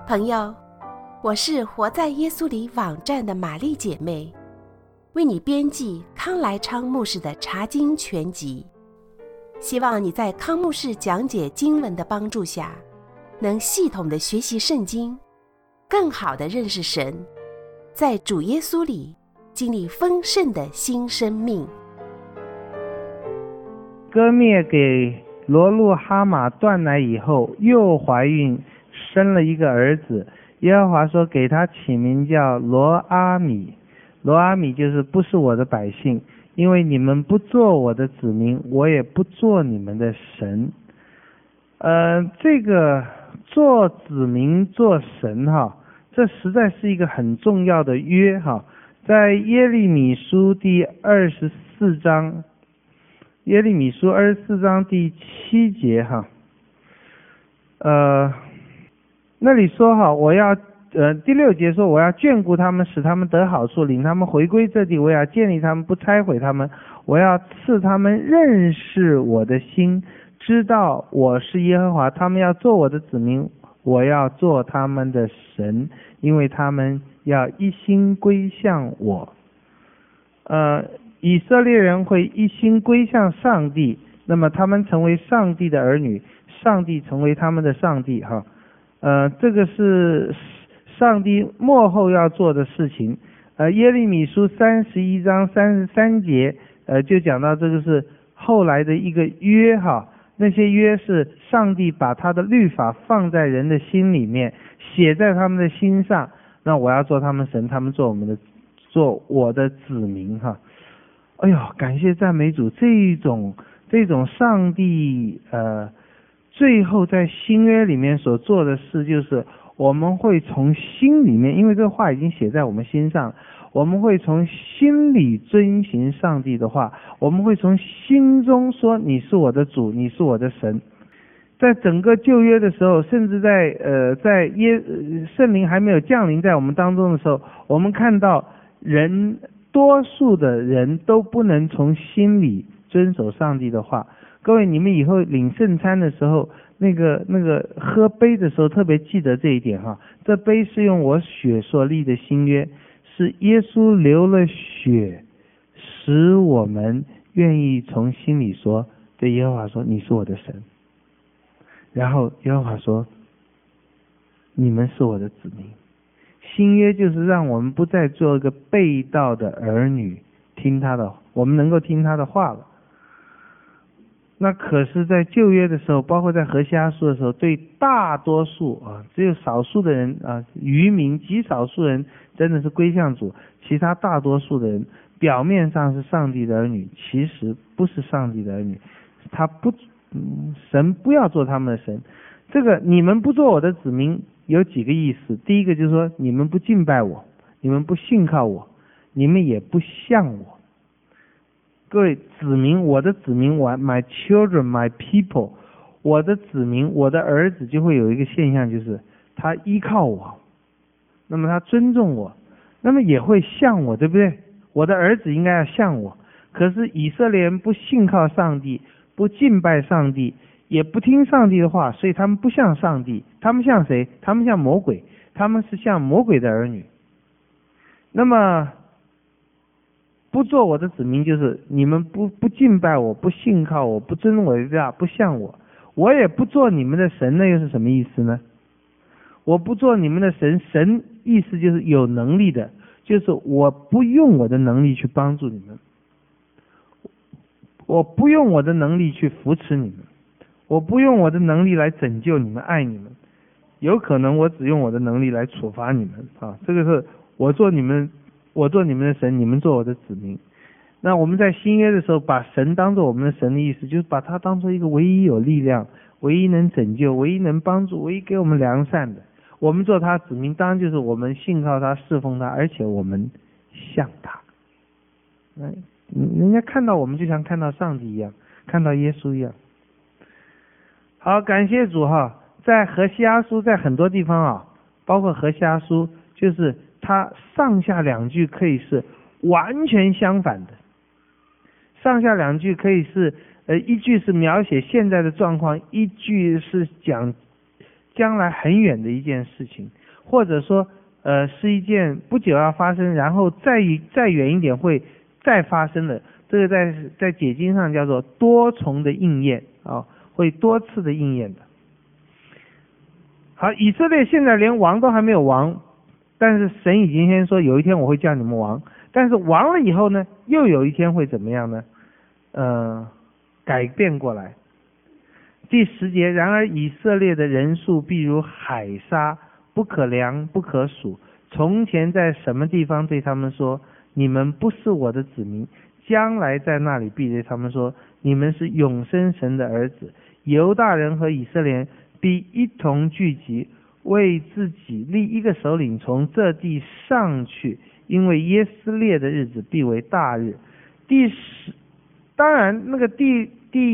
朋友，我是活在耶稣里网站的玛丽姐妹，为你编辑康来昌牧师的查经全集，希望你在康牧师讲解经文的帮助下，能系统的学习圣经，更好的认识神，在主耶稣里经历丰盛的新生命。 歌灭给罗路哈马断奶以后，又怀孕生了一个儿子，耶和华说给他起名叫罗阿米。罗阿米就是不是我的百姓，因为你们不做我的子民，我也不做你们的神。这个做子民做神这实在是一个很重要的约在耶利米书第24章，耶利米书24章第7节那里说我要第6节说我要眷顾他们，使他们得好处，领他们回归这地，我要建立他们，不拆毁他们，我要赐他们认识我的心，知道我是耶和华，他们要做我的子民，我要做他们的神，因为他们要一心归向我。以色列人会一心归向上帝，那么他们成为上帝的儿女，上帝成为他们的上帝这个是上帝末后要做的事情。耶利米书31章33节就讲到这个是后来的一个约那些约是上帝把他的律法放在人的心里面，写在他们的心上，那我要做他们神，他们做我的子民哎呦，感谢赞美主，这种上帝最后在新约里面所做的事，就是我们会从心里面，因为这话已经写在我们心上，我们会从心里遵行上帝的话，我们会从心中说你是我的主，你是我的神。在整个旧约的时候，甚至在圣灵还没有降临在我们当中的时候，我们看到多数的人都不能从心里遵守上帝的话。各位，你们以后领圣餐的时候，那个喝杯的时候特别记得这一点这杯是用我血所立的新约，是耶稣流了血，使我们愿意从心里说，对耶和华说你是我的神，然后耶和华说你们是我的子民。新约就是让我们不再做一个背道的儿女，我们能够听他的话了。那可是在旧约的时候，包括在何西阿书的时候，对大多数只有少数的人渔民，极少数人真的是归向主，其他大多数的人表面上是上帝的儿女，其实不是上帝的儿女。神不要做他们的神。这个你们不做我的子民有几个意思。第一个就是说，你们不敬拜我，你们不信靠我，你们也不像我。各位子民，我的子民，my children, my people， 我的子民，我的儿子就会有一个现象，就是他依靠我，那么他尊重我，那么也会像我，对不对？我的儿子应该要像我。可是以色列人不信靠上帝，不敬拜上帝，也不听上帝的话，所以他们不像上帝。他们像谁？他们像魔鬼，他们是像魔鬼的儿女。那么不做我的子民，就是你们不敬拜我，不信靠我，不尊我的家，不像我，我也不做你们的神，那又是什么意思呢？我不做你们的神，神意思就是有能力的，就是我不用我的能力去帮助你们，我不用我的能力去扶持你们，我不用我的能力来拯救你们，爱你们，有可能我只用我的能力来处罚你们这个是我做你们的神，你们做我的子民。那我们在新约的时候，把神当作我们的神的意思，就是把他当作一个唯一有力量，唯一能拯救，唯一能帮助，唯一给我们良善的。我们做他子民，当然就是我们信靠他，侍奉他，而且我们像他。人家看到我们就像看到上帝一样，看到耶稣一样。好，感谢主在何西阿书，在很多地方包括何西阿书，就是它上下两句可以是完全相反的。上下两句可以是一句是描写现在的状况，一句是讲将来很远的一件事情，或者说是一件不久要发生，然后再远一点会再发生的。这个在解经上叫做多重的应验啊，会多次的应验的。好，以色列现在连王都还没有王，但是神已经先说有一天我会叫你们王，但是王了以后呢，又有一天会怎么样呢？改变过来。第10节，然而以色列的人数必如海沙，不可量不可数。从前在什么地方对他们说，你们不是我的子民，将来在那里必对他们说，你们是永生神的儿子。犹大人和以色列人必一同聚集，为自己立一个首领，从这地上去，因为耶斯列的日子必为大日。当然那个第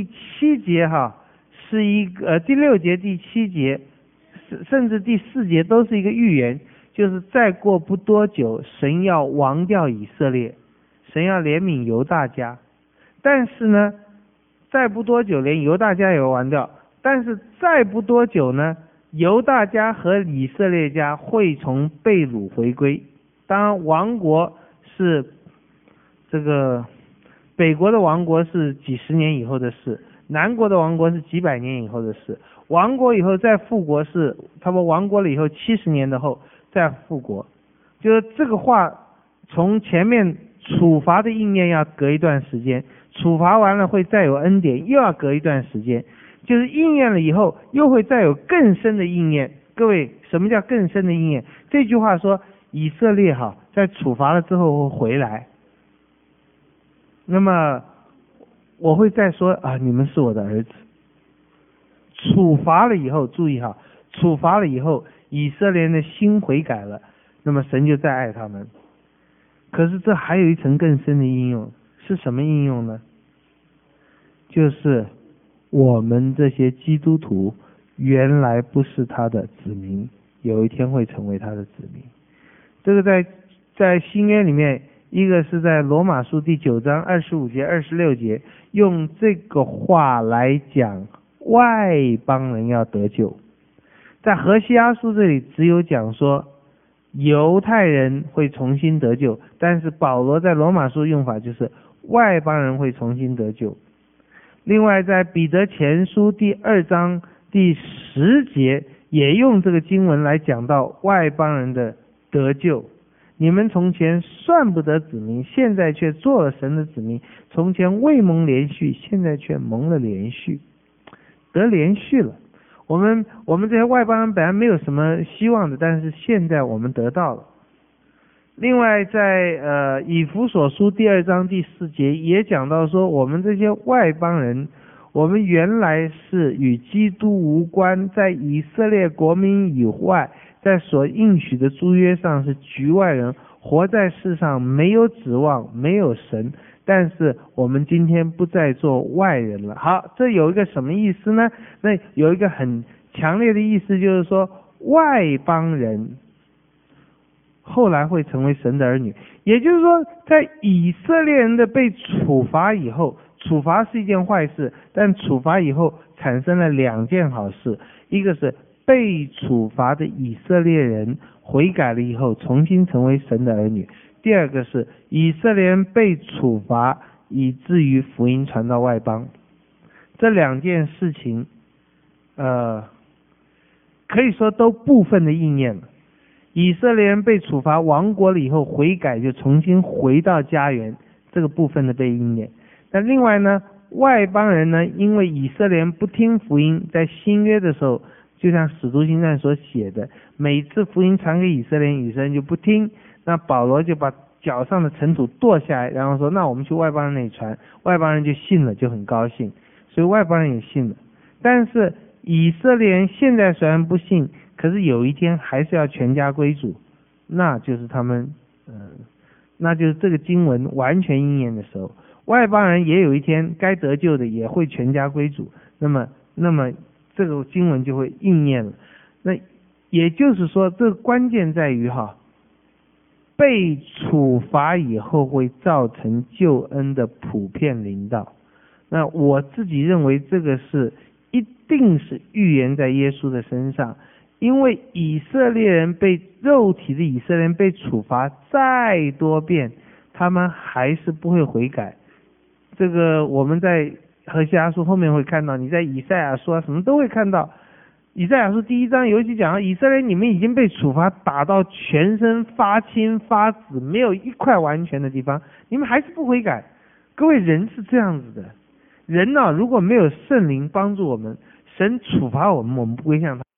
7节是一个第6节第7节甚至第4节都是一个预言，就是再过不多久，神要亡掉以色列，神要怜悯犹大家。但是呢，再不多久连犹大家也会亡掉，但是再不多久呢，犹大家和以色列家会从被掳回归。当然亡国是这个北国的亡国是几十年以后的事，南国的亡国是几百年以后的事，亡国以后再复国是他们亡国了以后70年的后再复国。就是这个话从前面处罚的应验要隔一段时间，处罚完了会再有恩典，又要隔一段时间，就是应验了以后又会再有更深的应验。各位，什么叫更深的应验？这句话说以色列在处罚了之后会回来，那么我会再说你们是我的儿子。处罚了以后，注意处罚了以后，以色列人的心悔改了，那么神就再爱他们。可是这还有一层更深的应用，是什么应用呢？就是我们这些基督徒原来不是他的子民，有一天会成为他的子民。这个在新约里面，一个是在罗马书第9章25节26节，用这个话来讲外邦人要得救。在何西阿书这里只有讲说犹太人会重新得救，但是保罗在罗马书用法就是外邦人会重新得救。另外在彼得前书第2章第10节也用这个经文来讲到外邦人的得救。你们从前算不得子民，现在却做了神的子民；从前未蒙连续，现在却蒙了连续，得连续了。我们这些外邦人本来没有什么希望的，但是现在我们得到了。另外在以弗所书第2章第4节也讲到说，我们这些外邦人，我们原来是与基督无关，在以色列国民以外，在所应许的诸约上是局外人，活在世上没有指望，没有神，但是我们今天不再做外人了。好，这有一个什么意思呢？那有一个很强烈的意思，就是说外邦人后来会成为神的儿女。也就是说在以色列人的被处罚以后，处罚是一件坏事，但处罚以后产生了2件好事。一个是被处罚的以色列人悔改了以后重新成为神的儿女，第二个是以色列人被处罚以至于福音传到外邦。这2件事情可以说都部分的应验了。以色列人被处罚亡国了以后悔改，就重新回到家园，这个部分的被应验。但另外呢，外邦人呢，因为以色列人不听福音，在新约的时候就像使徒行传所写的，每次福音传给以色列人，以色列人就不听，那保罗就把脚上的尘土跺下来，然后说那我们去外邦人那里传，外邦人就信了，就很高兴，所以外邦人也信了。但是以色列人现在虽然不信，可是有一天还是要全家归主，那就是他们那就是这个经文完全应验的时候，外邦人也有一天该得救的也会全家归主，那么这个经文就会应验了。那也就是说，这个关键在于被处罚以后会造成救恩的普遍临到。那我自己认为这个是一定是预言在耶稣的身上， 因为以色列人被肉体的以色列人被处罚再多遍，他们还是不会悔改。这个我们在何西阿书后面会看到，你在以赛亚书啊什么都会看到。以赛亚书第1章尤其讲到以色列你们已经被处罚打到全身发青发紫，没有一块完全的地方，你们还是不悔改。各位，人是这样子的，人呢，如果没有圣灵帮助我们，神处罚我们，我们不归向他。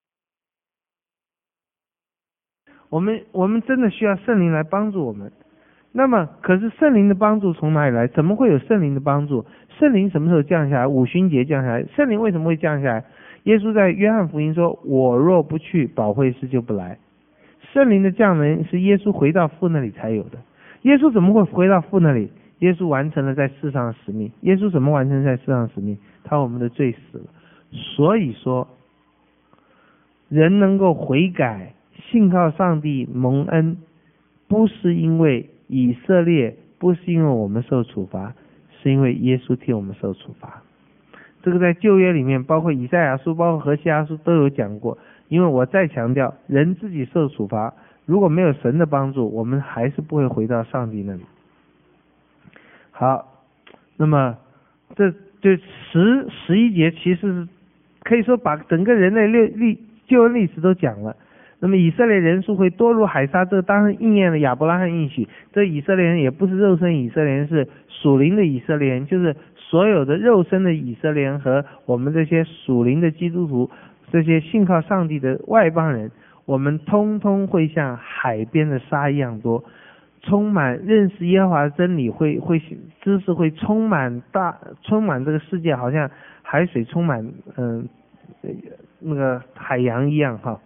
我们真的需要圣灵来帮助我们。那么可是圣灵的帮助从哪里来？怎么会有圣灵的帮助？圣灵什么时候降下来？五旬节降下来。圣灵为什么会降下来？耶稣在约翰福音说，我若不去，保惠师就不来。圣灵的降临是耶稣回到父那里才有的。耶稣怎么会回到父那里？耶稣完成了在世上的使命。耶稣怎么完成在世上的使命？他我们的罪死了。所以说人能够悔改信靠上帝蒙恩，不是因为以色列，不是因为我们受处罚，是因为耶稣替我们受处罚。这个在旧约里面，包括以赛亚书，包括何西阿书都有讲过。因为我再强调，人自己受处罚，如果没有神的帮助，我们还是不会回到上帝那里。好，那么这就11节其实是可以说把整个人类救恩历史都讲了。那么以色列人数会多如海沙，这当然应验了亚伯拉罕应许。这以色列人也不是肉身以色列人，是属灵的以色列人，就是所有的肉身的以色列人和我们这些属灵的基督徒，这些信靠上帝的外邦人，我们通通会像海边的沙一样多，充满认识耶和华的真理，知识会充满这个世界，好像海水充满那个海洋一样哈。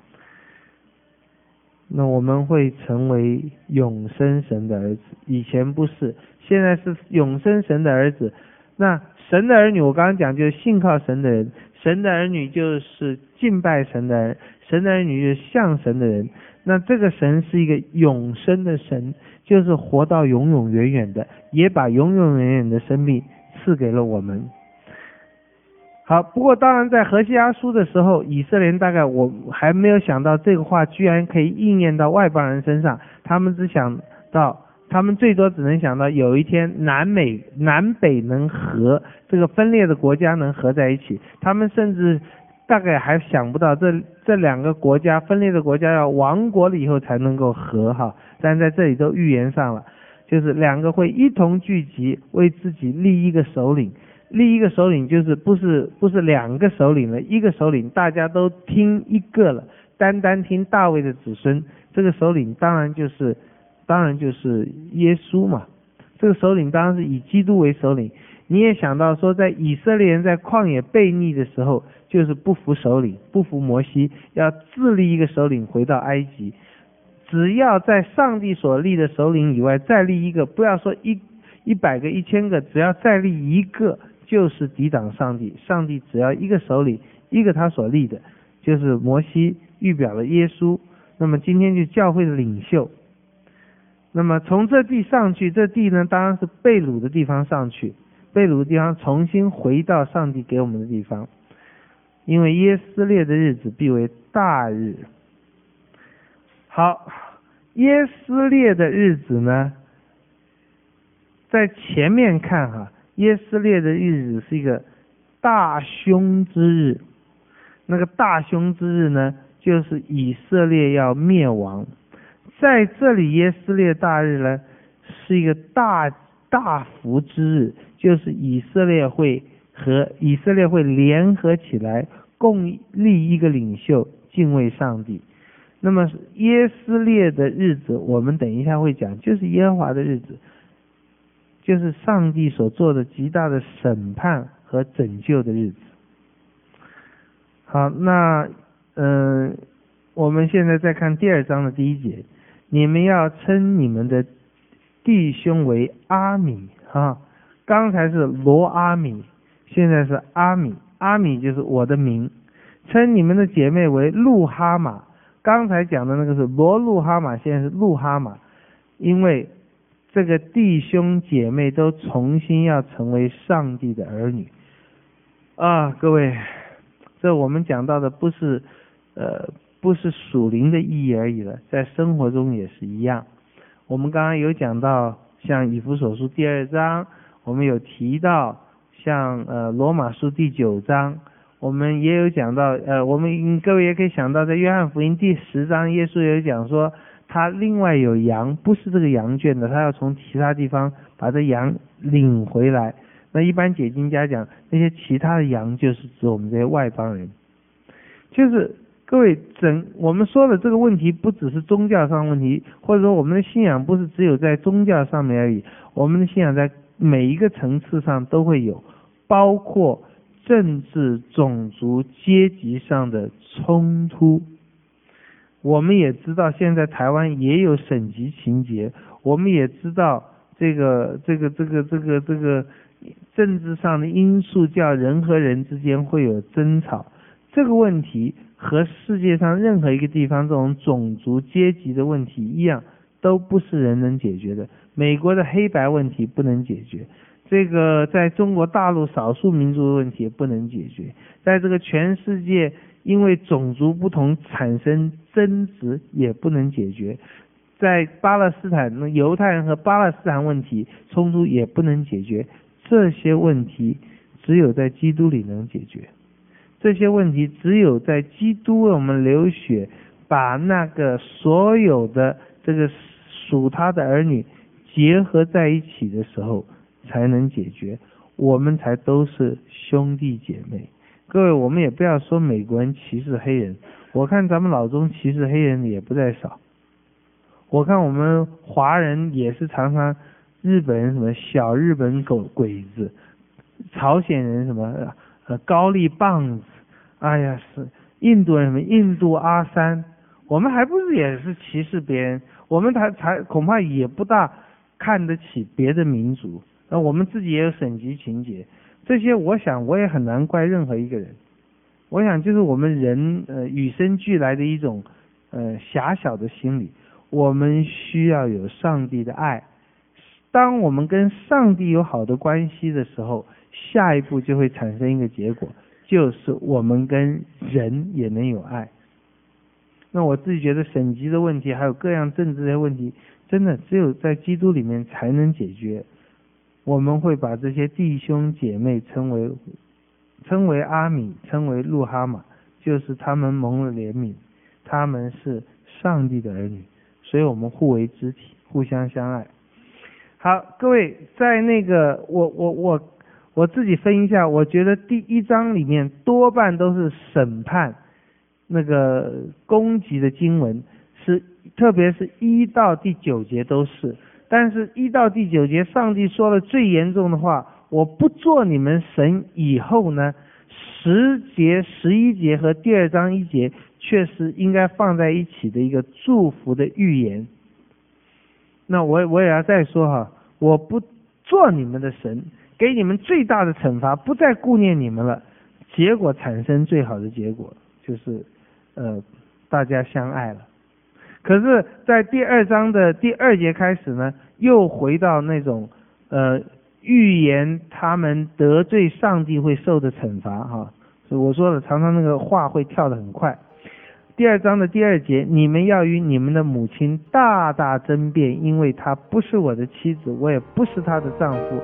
那我们会成为永生神的儿子，以前不是，现在是永生神的儿子。那神的儿女，我刚刚讲就是信靠神的人，神的儿女就是敬拜神的人，神的儿女就是像神的人。那这个神是一个永生的神，就是活到永永远远的，也把永永远远的生命赐给了我们。好，不过当然在何西阿书的时候，以色列人大概我还没有想到这个话居然可以应验到外邦人身上，他们最多只能想到有一天南北能合，这个分裂的国家能合在一起，他们甚至大概还想不到这两个国家分裂的国家要亡国了以后才能够和哈，但在这里都预言上了，就是两个会一同聚集，为自己立一个首领。立一个首领就是不是两个首领了，一个首领大家都听一个了，单听大卫的子孙，这个首领当然就是耶稣嘛。这个首领当然是以基督为首领。你也想到说，在以色列人在旷野悖逆的时候，就是不服首领，不服摩西，要自立一个首领回到埃及。只要在上帝所立的首领以外再立一个，不要说100个1000个，只要再立一个就是抵挡上帝。上帝只要一个首领，一个他所立的，就是摩西预表了耶稣。那么今天就教会的领袖。那么从这地上去，这地呢当然是被掳的地方上去，被掳的地方重新回到上帝给我们的地方。因为耶斯列的日子必为大日。好，耶斯列的日子呢，在前面看哈，耶斯列的日子是一个大凶之日。那个大凶之日呢，就是以色列要灭亡。在这里耶斯列大日呢，是一个大福之日，就是以色列会联合起来，共立一个领袖，敬畏上帝。那么耶斯列的日子，我们等一下会讲，就是耶和华的日子，就是上帝所做的极大的审判和拯救的日子。好，那我们现在再看第2章的第1节，你们要称你们的弟兄为阿米啊，刚才是罗阿米，现在是阿米，阿米就是我的名。称你们的姐妹为路哈玛，刚才讲的那个是罗路哈玛，现在是路哈玛，因为这个弟兄姐妹都重新要成为上帝的儿女啊。各位，这我们讲到的不是不是属灵的意义而已了，在生活中也是一样。我们刚刚有讲到像以弗所书第2章，我们有提到像罗马书第9章，我们也有讲到我们各位也可以想到在约翰福音第10章，耶稣有讲说他另外有羊，不是这个羊圈的，他要从其他地方把这羊领回来。那一般解经家讲那些其他的羊就是指我们这些外邦人。就是各位我们说的这个问题不只是宗教上的问题，或者说我们的信仰不是只有在宗教上面而已，我们的信仰在每一个层次上都会有，包括政治、种族、阶级上的冲突。我们也知道现在台湾也有省级情节，我们也知道这个政治上的因素叫人和人之间会有争吵。这个问题和世界上任何一个地方这种种族阶级的问题一样，都不是人能解决的。美国的黑白问题不能解决，这个在中国大陆少数民族的问题也不能解决，在这个全世界因为种族不同产生争执也不能解决，在巴勒斯坦犹太人和巴勒斯坦问题冲突也不能解决。这些问题只有在基督里能解决，这些问题只有在基督为我们流血，把那个所有的这个属他的儿女结合在一起的时候才能解决，我们才都是兄弟姐妹。各位，我们也不要说美国人歧视黑人，我看咱们老中歧视黑人的也不在少，我看我们华人也是常常日本人什么小日本鬼子，朝鲜人什么高丽棒子，哎呀，是印度人什么印度阿三，我们还不是也是歧视别人，我们才恐怕也不大看得起别的民族，我们自己也有省级情节，这些我想我也很难怪任何一个人。我想就是我们人与生俱来的一种狭小的心理，我们需要有上帝的爱。当我们跟上帝有好的关系的时候，下一步就会产生一个结果，就是我们跟人也能有爱。那我自己觉得省级的问题还有各样政治的问题，真的只有在基督里面才能解决。我们会把这些弟兄姐妹称为阿米，称为路哈玛，就是他们蒙了怜悯，他们是上帝的儿女，所以我们互为肢体，互相相爱。好，各位，在那个我自己分一下，我觉得第1章里面多半都是审判那个攻击的经文，是特别是1到第9节都是，但是1到第9节上帝说了最严重的话，我不做你们神以后呢，10节、11节和第2章1节却是应该放在一起的一个祝福的预言。那我也要再说哈，我不做你们的神，给你们最大的惩罚，不再顾念你们了，结果产生最好的结果，就是大家相爱了。可是在第2章的第2节开始呢，又回到那种预言他们得罪上帝会受的惩罚哈。所以我说了，常常那个话会跳得很快。第2章的第2节，你们要与你们的母亲大大争辩，因为她不是我的妻子，我也不是她的丈夫。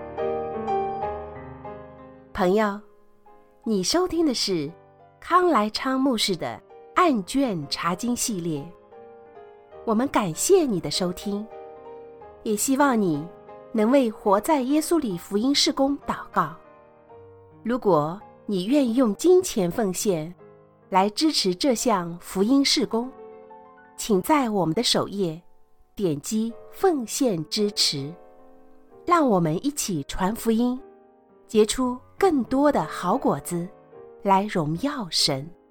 朋友，你收听的是康来昌牧师的案卷查经系列，我们感谢你的收听，也希望你能为活在耶稣里福音事工祷告。如果你愿意用金钱奉献来支持这项福音事工，请在我们的首页点击奉献支持，让我们一起传福音，结出更多的好果子，来荣耀神。